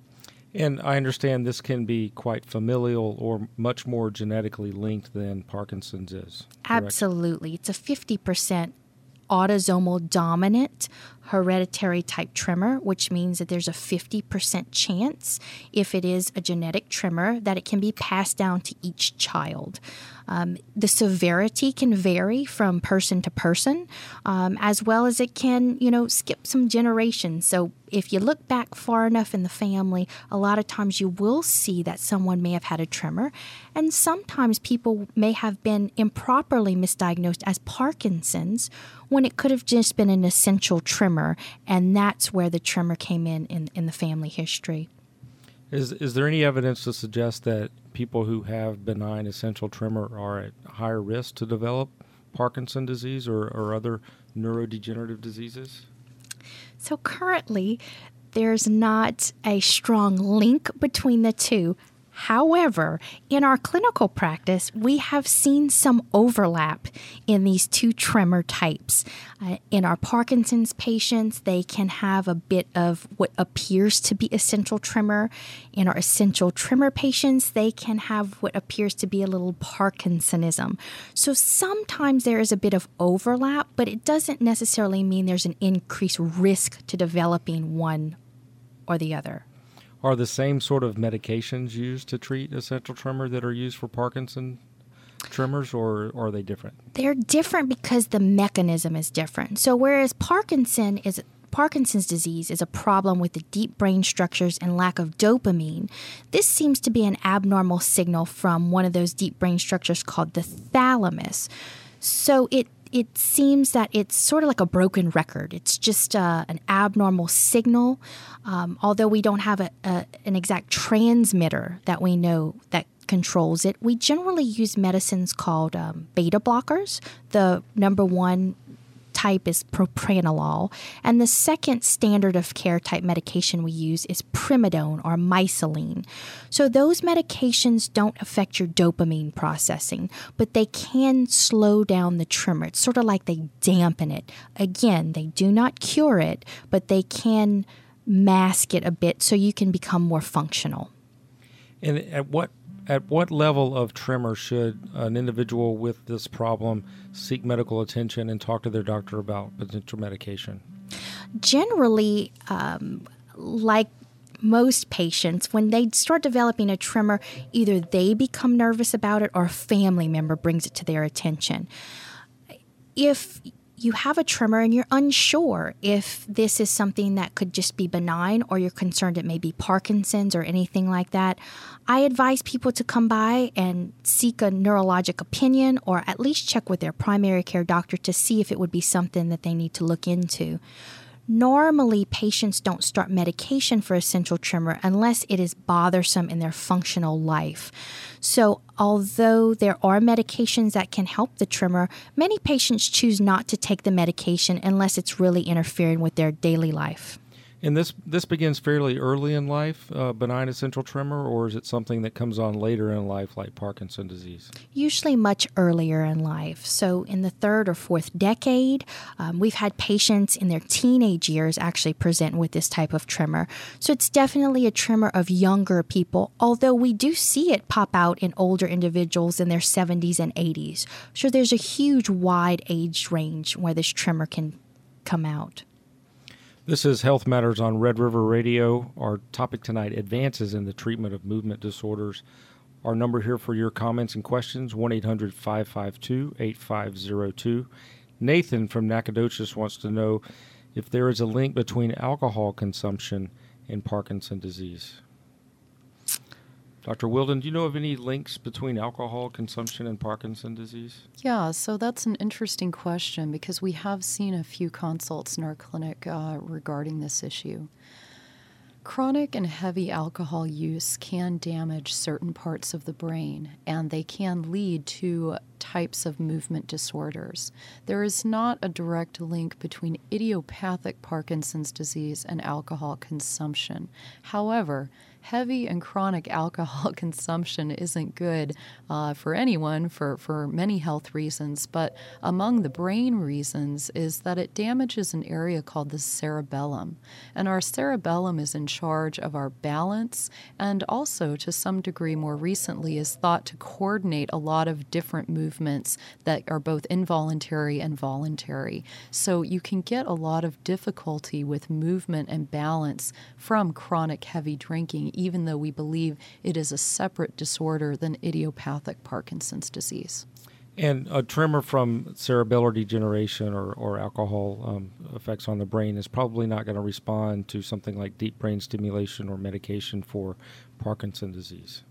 And I understand this can be quite familial or much more genetically linked than Parkinson's is. Correct? Absolutely. It's a 50% autosomal dominant hereditary type tremor, which means that there's a 50% chance, if it is a genetic tremor, that it can be passed down to each child. The severity can vary from person to person, as well as it can, skip some generations. So if you look back far enough in the family, a lot of times you will see that someone may have had a tremor, and sometimes people may have been improperly misdiagnosed as Parkinson's when it could have just been an essential tremor, and that's where the tremor came in the family history. Is there any evidence to suggest that people who have benign essential tremor are at higher risk to develop Parkinson's disease or other neurodegenerative diseases? So currently, there's not a strong link between the two. However, in our clinical practice, we have seen some overlap in these two tremor types. In our Parkinson's patients, they can have a bit of what appears to be essential tremor. In our essential tremor patients, they can have what appears to be a little Parkinsonism. So sometimes there is a bit of overlap, but it doesn't necessarily mean there's an increased risk to developing one or the other. Are the same sort of medications used to treat essential tremor that are used for Parkinson tremors, or are they different? They're different because the mechanism is different. So whereas Parkinson's disease is a problem with the deep brain structures and lack of dopamine, this seems to be an abnormal signal from one of those deep brain structures called the thalamus. So it seems that it's sort of like a broken record. It's just an abnormal signal. Although we don't have an exact transmitter that we know that controls it, we generally use medicines called beta blockers. The number one type is propranolol, and the second standard of care type medication we use is primidone or misaline. So those medications don't affect your dopamine processing, but they can slow down the tremor. It's sort of like they dampen it. Again, they do not cure it, but they can mask it a bit so you can become more functional. And at what level of tremor should an individual with this problem seek medical attention and talk to their doctor about potential medication? Generally, like most patients, when they start developing a tremor, either they become nervous about it or a family member brings it to their attention. If you have a tremor and you're unsure if this is something that could just be benign or you're concerned it may be Parkinson's or anything like that, I advise people to come by and seek a neurologic opinion or at least check with their primary care doctor to see if it would be something that they need to look into. Normally, patients don't start medication for essential tremor unless it is bothersome in their functional life. So although there are medications that can help the tremor, many patients choose not to take the medication unless it's really interfering with their daily life. And this begins fairly early in life, benign essential tremor, or is it something that comes on later in life like Parkinson's disease? Usually much earlier in life. So in the third or fourth decade, we've had patients in their teenage years actually present with this type of tremor. So it's definitely a tremor of younger people, although we do see it pop out in older individuals in their 70s and 80s. So there's a huge wide age range where this tremor can come out. This is Health Matters on Red River Radio. Our topic tonight, advances in the treatment of movement disorders. Our number here for your comments and questions, 1-800-552-8502. Nathan from Nacogdoches wants to know if there is a link between alcohol consumption and Parkinson's disease. Dr. Wilden, do you know of any links between alcohol consumption and Parkinson's disease? Yeah, so that's an interesting question because we have seen a few consults in our clinic regarding this issue. Chronic and heavy alcohol use can damage certain parts of the brain, and they can lead to types of movement disorders. There is not a direct link between idiopathic Parkinson's disease and alcohol consumption. However, heavy and chronic alcohol consumption isn't good for anyone for many health reasons, but among the brain reasons is that it damages an area called the cerebellum. And our cerebellum is in charge of our balance and also, to some degree more recently, is thought to coordinate a lot of different movements that are both involuntary and voluntary. So you can get a lot of difficulty with movement and balance from chronic heavy drinking, even though we believe it is a separate disorder than idiopathic Parkinson's disease. And a tremor from cerebellar degeneration or alcohol effects on the brain is probably not going to respond to something like deep brain stimulation or medication for Parkinson's disease.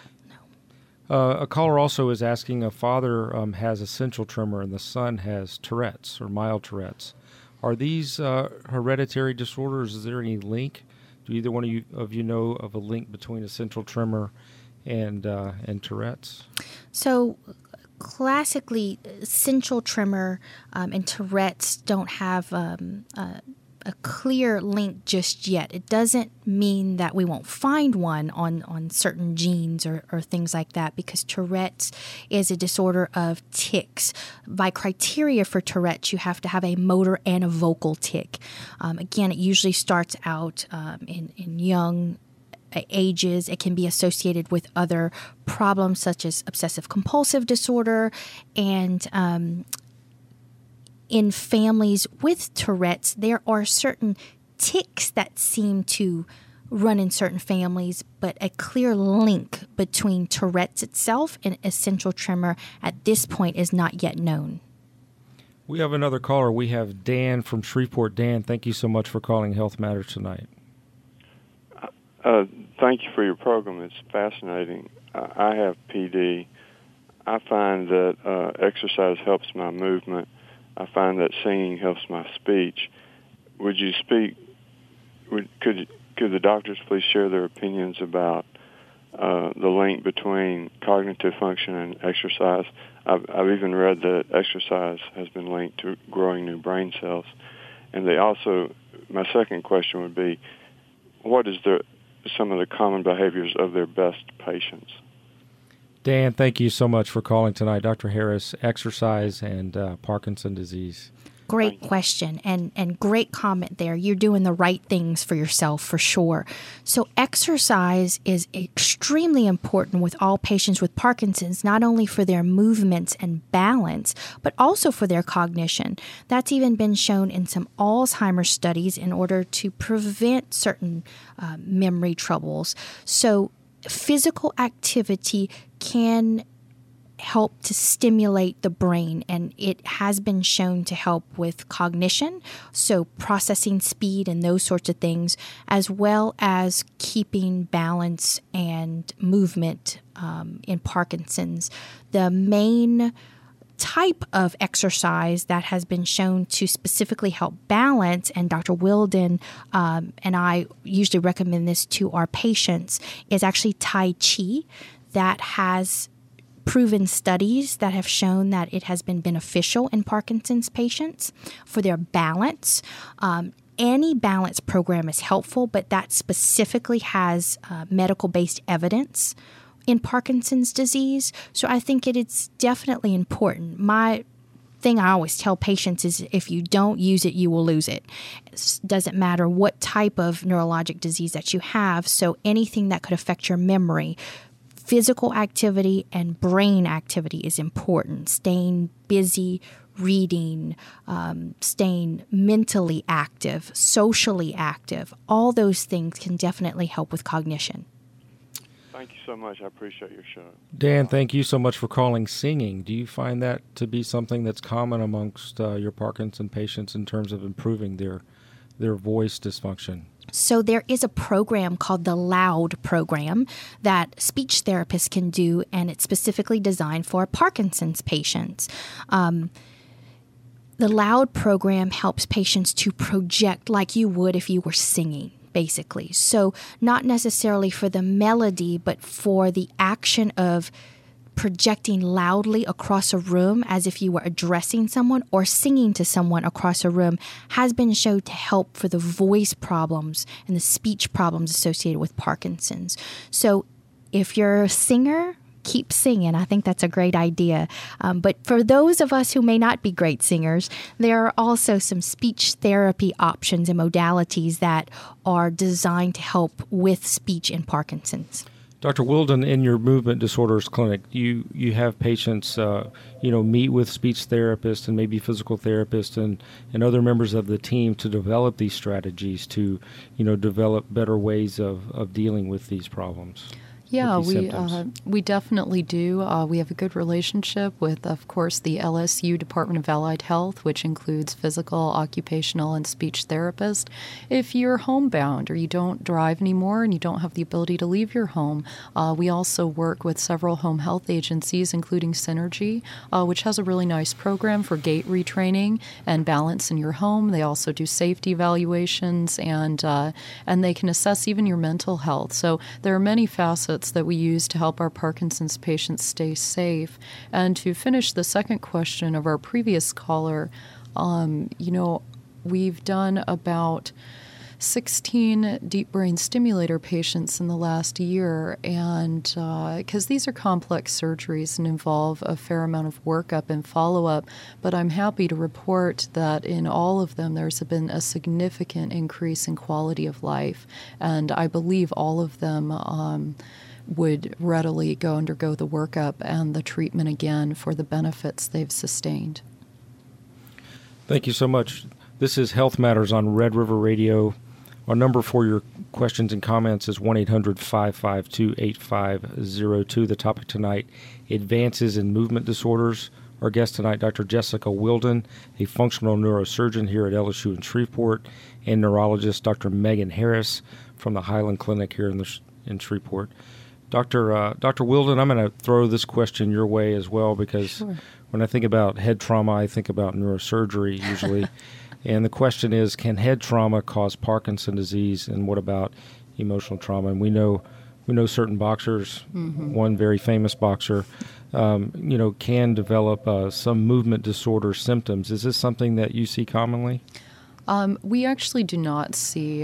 A caller also is asking, a father has essential tremor and the son has Tourette's or mild Tourette's. Are these hereditary disorders? Is there any link? Do either one of you know of a link between essential tremor and Tourette's? So classically, essential tremor and Tourette's don't have a clear link just yet. It doesn't mean that we won't find one on certain genes or things like that, because Tourette's is a disorder of tics. By criteria for Tourette's, you have to have a motor and a vocal tic. Again, it usually starts out in young ages. It can be associated with other problems such as obsessive compulsive disorder, and in families with Tourette's, there are certain tics that seem to run in certain families, but a clear link between Tourette's itself and essential tremor at this point is not yet known. We have another caller. We have Dan from Shreveport. Dan, thank you so much for calling Health Matters tonight. Thank you for your program. It's fascinating. I have PD. I find that exercise helps my movement. I find that singing helps my speech. Would you speak? Could the doctors please share their opinions about the link between cognitive function and exercise? I've even read that exercise has been linked to growing new brain cells. And they also, my second question would be, what is some of the common behaviors of their best patients? Dan, thank you so much for calling tonight. Dr. Harris, exercise and Parkinson's disease. Great question and great comment there. You're doing the right things for yourself for sure. So exercise is extremely important with all patients with Parkinson's, not only for their movements and balance, but also for their cognition. That's even been shown in some Alzheimer's studies in order to prevent certain memory troubles. So physical activity can help to stimulate the brain, and it has been shown to help with cognition, so processing speed and those sorts of things, as well as keeping balance and movement in Parkinson's. The main type of exercise that has been shown to specifically help balance, and Dr. Wilden and I usually recommend this to our patients, is actually Tai Chi. That has proven studies that have shown that it has been beneficial in Parkinson's patients for their balance. Any balance program is helpful, but that specifically has medical-based evidence in Parkinson's disease. So I think it is definitely important. My thing I always tell patients is if you don't use it, you will lose it. It doesn't matter what type of neurologic disease that you have. So anything that could affect your memory, physical activity and brain activity is important. Staying busy, reading, staying mentally active, socially active, all those things can definitely help with cognition. Thank you so much. I appreciate your show. Dan, thank you so much for calling. Singing, do you find that to be something that's common amongst your Parkinson's patients in terms of improving their voice dysfunction? So there is a program called the LOUD program that speech therapists can do, and it's specifically designed for Parkinson's patients. The LOUD program helps patients to project like you would if you were singing, basically. So not necessarily for the melody, but for the action of projecting loudly across a room as if you were addressing someone or singing to someone across a room has been shown to help for the voice problems and the speech problems associated with Parkinson's. So if you're a singer, keep singing. I think that's a great idea. But for those of us who may not be great singers, there are also some speech therapy options and modalities that are designed to help with speech in Parkinson's. Dr. Wilden, in your movement disorders clinic, you have patients, meet with speech therapists and maybe physical therapists and other members of the team to develop these strategies to, develop better ways of dealing with these problems. Yeah, we definitely do. We have a good relationship with, of course, the LSU Department of Allied Health, which includes physical, occupational, and speech therapists. If you're homebound or you don't drive anymore and you don't have the ability to leave your home, we also work with several home health agencies, including Synergy, which has a really nice program for gait retraining and balance in your home. They also do safety evaluations and they can assess even your mental health. So there are many facets that we use to help our Parkinson's patients stay safe. And to finish the second question of our previous caller, we've done about 16 deep brain stimulator patients in the last year, and because these are complex surgeries and involve a fair amount of workup and follow-up, but I'm happy to report that in all of them there's been a significant increase in quality of life, and I believe all of them would readily undergo the workup and the treatment again for the benefits they've sustained. Thank you so much. This is Health Matters on Red River Radio. Our number for your questions and comments is 1-800-552-8502. The topic tonight, advances in movement disorders. Our guest tonight, Dr. Jessica Wilden, a functional neurosurgeon here at LSU in Shreveport, and neurologist Dr. Megan Harris from the Highland Clinic here in Shreveport. Dr. Wilden, I'm going to throw this question your way as well because when I think about head trauma, I think about neurosurgery usually. And the question is, can head trauma cause Parkinson's disease, and what about emotional trauma? And we know certain boxers, one very famous boxer, can develop some movement disorder symptoms. Is this something that you see commonly? We actually do not see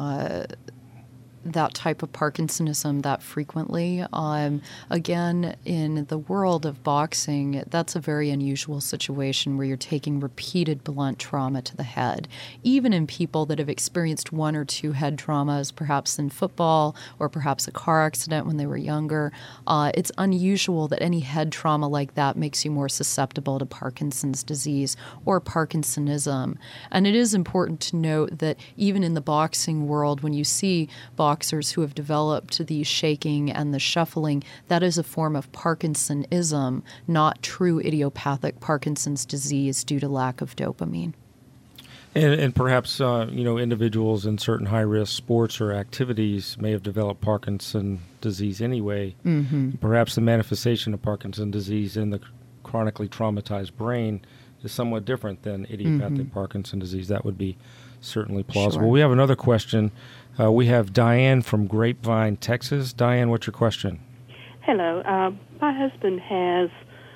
that type of Parkinsonism that frequently. Again, in the world of boxing, that's a very unusual situation where you're taking repeated blunt trauma to the head. Even in people that have experienced one or two head traumas, perhaps in football or perhaps a car accident when they were younger, it's unusual that any head trauma like that makes you more susceptible to Parkinson's disease or Parkinsonism. And it is important to note that even in the boxing world, when you see boxers who have developed the shaking and the shuffling, that is a form of Parkinsonism, not true idiopathic Parkinson's disease due to lack of dopamine. And perhaps, individuals in certain high-risk sports or activities may have developed Parkinson's disease anyway. Mm-hmm. Perhaps the manifestation of Parkinson's disease in the chronically traumatized brain is somewhat different than idiopathic Parkinson's disease. That would be certainly plausible. Sure. We have another question. We have Diane from Grapevine, Texas. Diane, what's your question? Hello. My husband has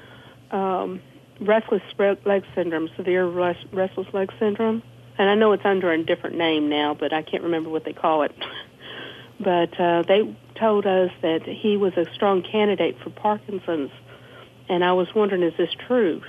restless leg syndrome, severe restless leg syndrome. And I know it's under a different name now, but I can't remember what they call it. But they told us that he was a strong candidate for Parkinson's. And I was wondering, is this true?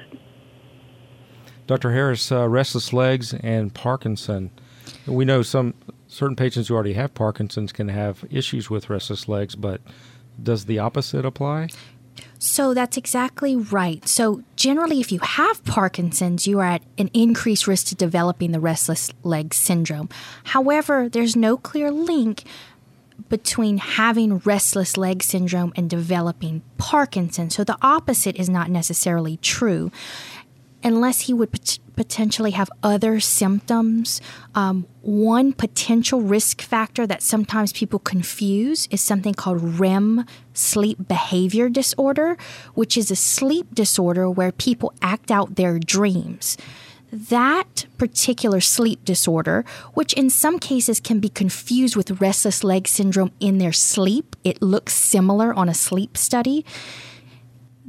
Dr. Harris, restless legs and Parkinson. We know certain patients who already have Parkinson's can have issues with restless legs, but does the opposite apply? So that's exactly right. So generally, if you have Parkinson's, you are at an increased risk to developing the restless leg syndrome. However, there's no clear link between having restless leg syndrome and developing Parkinson's. So the opposite is not necessarily true. Unless he would potentially have other symptoms. One potential risk factor that sometimes people confuse is something called REM, sleep behavior disorder, which is a sleep disorder where people act out their dreams. That particular sleep disorder, which in some cases can be confused with restless leg syndrome in their sleep, it looks similar on a sleep study.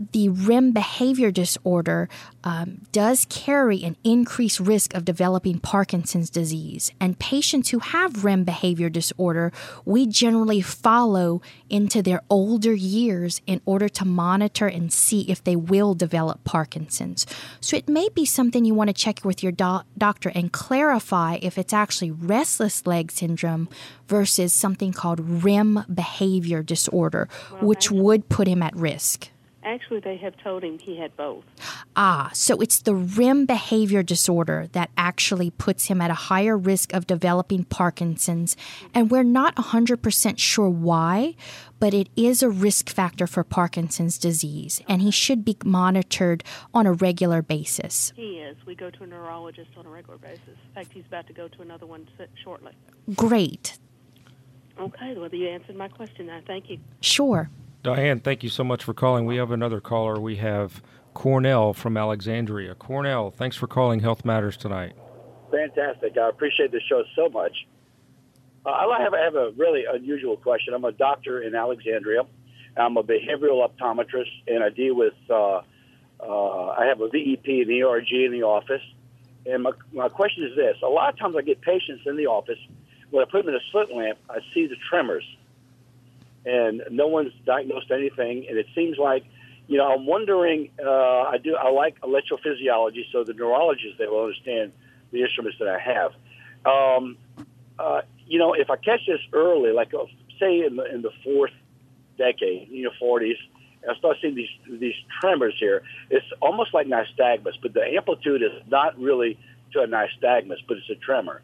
the REM behavior disorder does carry an increased risk of developing Parkinson's disease. And patients who have REM behavior disorder, we generally follow into their older years in order to monitor and see if they will develop Parkinson's. So it may be something you want to check with your doctor and clarify if it's actually restless leg syndrome versus something called REM behavior disorder, which would put him at risk. Actually, they have told him he had both. So it's the REM behavior disorder that actually puts him at a higher risk of developing Parkinson's. And we're not 100% sure why, but it is a risk factor for Parkinson's disease, and he should be monitored on a regular basis. He is. We go to a neurologist on a regular basis. In fact, he's about to go to another one shortly. Great. Okay, well, you answered my question now. Thank you. Sure. Diane, thank you so much for calling. We have another caller. We have Cornell from Alexandria. Cornell, thanks for calling Health Matters tonight. Fantastic. I appreciate the show so much. I have a really unusual question. I'm a doctor in Alexandria. I'm a behavioral optometrist, and I deal with, I have a VEP and ERG in the office. And my question is this. A lot of times I get patients in the office. When I put them in a slit lamp, I see the tremors. And no one's diagnosed anything. And it seems like, I'm wondering, I like electrophysiology, so the neurologists, they will understand the instruments that I have. If I catch this early, like say in the fourth decade, 40s, I start seeing these tremors here. It's almost like nystagmus, but the amplitude is not really to a nystagmus, but it's a tremor.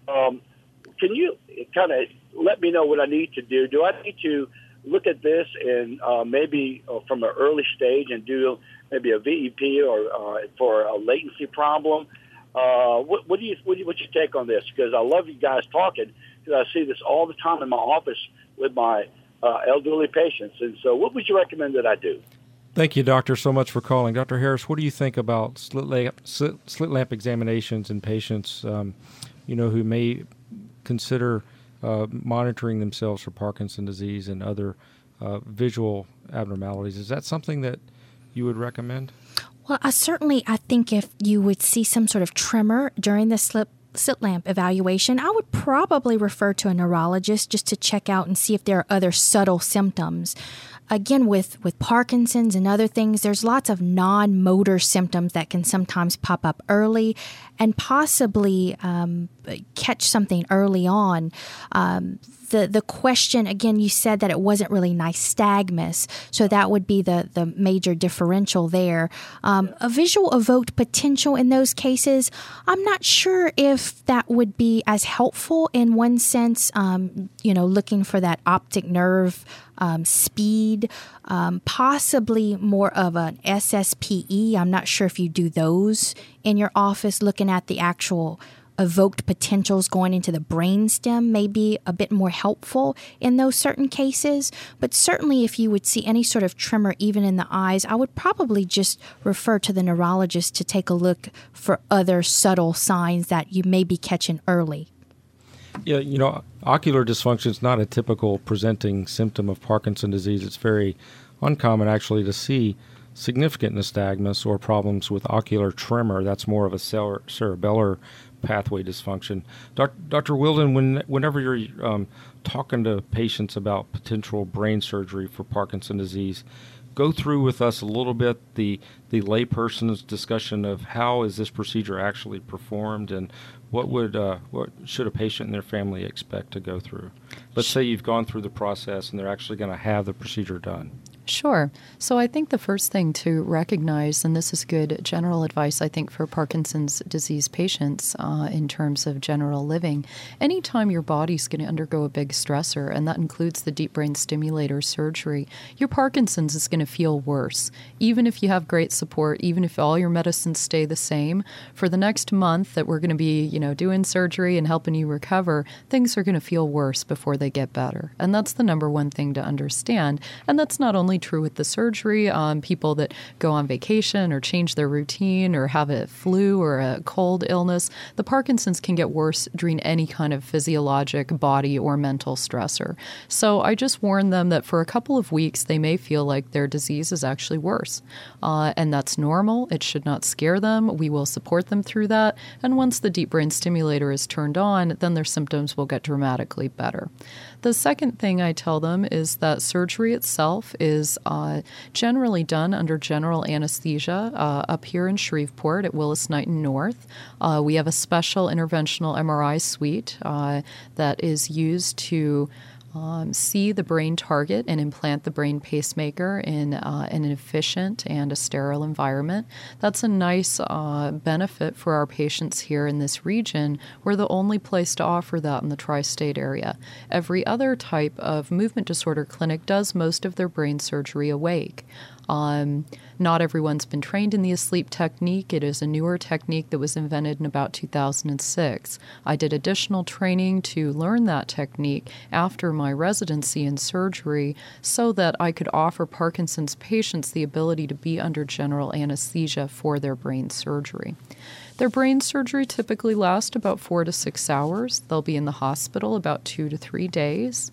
Can you kind of let me know what I need to do? Do I need to look at this and maybe from an early stage and do maybe a VEP or for a latency problem? What's your take on this? Because I love you guys talking, because I see this all the time in my office with my elderly patients. And so what would you recommend that I do? Thank you, Doctor, so much for calling. Dr. Harris, what do you think about slit lamp examinations in patients who may consider monitoring themselves for Parkinson's disease and other visual abnormalities? Is that something that you would recommend? Well, I think if you would see some sort of tremor during the slit lamp evaluation, I would probably refer to a neurologist just to check out and see if there are other subtle symptoms. Again, with Parkinson's and other things, there's lots of non-motor symptoms that can sometimes pop up early and possibly catch something early on. The question, again, you said that it wasn't really nystagmus, so that would be the major differential there. A visual evoked potential in those cases, I'm not sure if that would be as helpful in one sense, looking for that optic nerve speed, possibly more of an SSPE. I'm not sure if you do those in your office, looking at the actual evoked potentials going into the brainstem may be a bit more helpful in those certain cases. But certainly if you would see any sort of tremor even in the eyes, I would probably just refer to the neurologist to take a look for other subtle signs that you may be catching early. Yeah, ocular dysfunction is not a typical presenting symptom of Parkinson's disease. It's very uncommon, actually, to see significant nystagmus or problems with ocular tremor. That's more of a cerebellar pathway dysfunction. Dr. Wilden, whenever you're talking to patients about potential brain surgery for Parkinson's disease, go through with us a little bit the layperson's discussion of how is this procedure actually performed and what should a patient and their family expect to go through. Let's say you've gone through the process and they're actually going to have the procedure done. Sure. So I think the first thing to recognize, and this is good general advice, I think, for Parkinson's disease patients in terms of general living, anytime your body's going to undergo a big stressor, and that includes the deep brain stimulator surgery, your Parkinson's is going to feel worse. Even if you have great support, even if all your medicines stay the same, for the next month that we're going to be, doing surgery and helping you recover, things are going to feel worse before they get better. And that's the number one thing to understand. And that's not only only true with the surgery. People that go on vacation or change their routine or have a flu or a cold illness, the Parkinson's can get worse during any kind of physiologic body or mental stressor. So I just warn them that for a couple of weeks, they may feel like their disease is actually worse. And that's normal. It should not scare them. We will support them through that. And once the deep brain stimulator is turned on, then their symptoms will get dramatically better. The second thing I tell them is that surgery itself is generally done under general anesthesia up here in Shreveport at Willis-Knighton North. We have a special interventional MRI suite that is used to see the brain target and implant the brain pacemaker in an efficient and a sterile environment. That's a nice benefit for our patients here in this region. We're the only place to offer that in the tri-state area. Every other type of movement disorder clinic does most of their brain surgery awake. Not everyone's been trained in the asleep technique. It is a newer technique that was invented in about 2006. I did additional training to learn that technique after my residency in surgery so that I could offer Parkinson's patients the ability to be under general anesthesia for their brain surgery. Their brain surgery typically lasts about 4 to 6 hours. They'll be in the hospital about 2 to 3 days.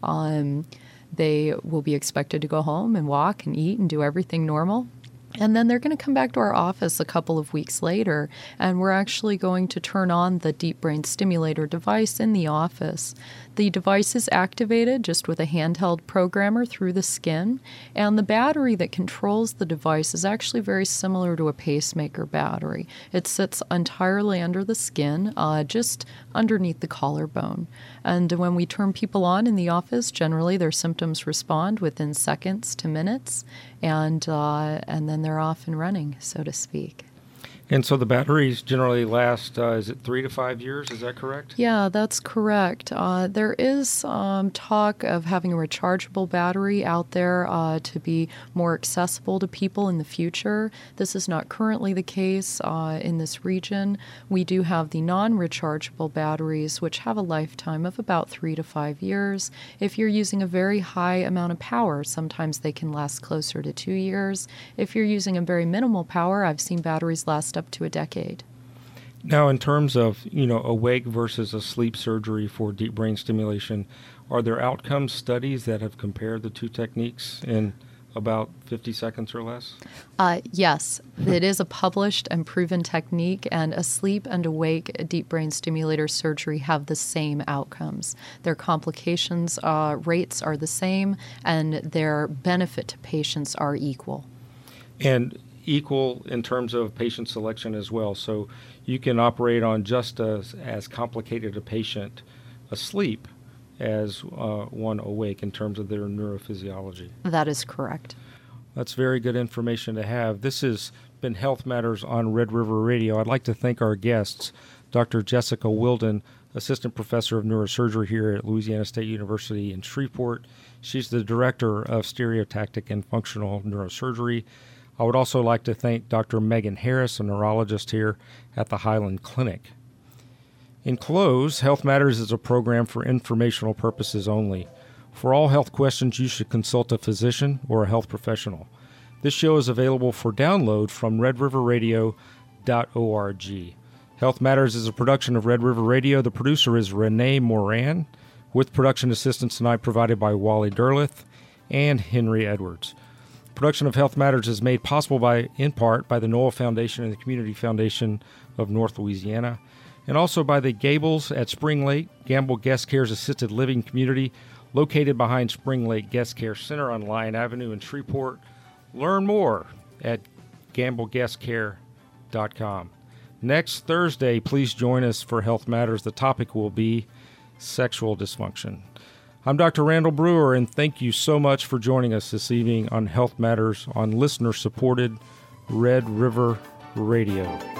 They will be expected to go home and walk and eat and do everything normal. And then they're going to come back to our office a couple of weeks later, and we're actually going to turn on the deep brain stimulator device in the office. The device is activated just with a handheld programmer through the skin, and the battery that controls the device is actually very similar to a pacemaker battery. It sits entirely under the skin, just underneath the collarbone. And when we turn people on in the office, generally their symptoms respond within seconds to minutes, and then they're off and running, so to speak. And so the batteries generally last, is it 3 to 5 years? Is that correct? Yeah, that's correct. There is talk of having a rechargeable battery out there to be more accessible to people in the future. This is not currently the case in this region. We do have the non-rechargeable batteries, which have a lifetime of about 3 to 5 years. If you're using a very high amount of power, sometimes they can last closer to 2 years. If you're using a very minimal power, I've seen batteries last up to a decade. Now, in terms of, awake versus asleep surgery for deep brain stimulation, are there outcome studies that have compared the two techniques in about 50 seconds or less? Yes, it is a published and proven technique, and asleep and awake deep brain stimulator surgery have the same outcomes. Their complications rates are the same, and their benefit to patients are equal. And equal in terms of patient selection as well. So you can operate on just as complicated a patient asleep as one awake in terms of their neurophysiology. That is correct. That's very good information to have. This has been Health Matters on Red River Radio. I'd like to thank our guests, Dr. Jessica Wilden, Assistant Professor of Neurosurgery here at Louisiana State University in Shreveport. She's the Director of Stereotactic and Functional Neurosurgery. I would also like to thank Dr. Megan Harris, a neurologist here at the Highland Clinic. In close, Health Matters is a program for informational purposes only. For all health questions, you should consult a physician or a health professional. This show is available for download from redriverradio.org. Health Matters is a production of Red River Radio. The producer is Renee Moran, with production assistance tonight provided by Wally Derleth and Henry Edwards. Production of Health Matters is made possible in part by the Noel Foundation and the Community Foundation of North Louisiana, and also by the Gables at Spring Lake, Gamble Guest Care's assisted living community located behind Spring Lake Guest Care Center on Lyon Avenue in Shreveport. Learn more at gambleguestcare.com. Next Thursday, please join us for Health Matters. The topic will be sexual dysfunction. I'm Dr. Randall Brewer, and thank you so much for joining us this evening on Health Matters on listener-supported Red River Radio.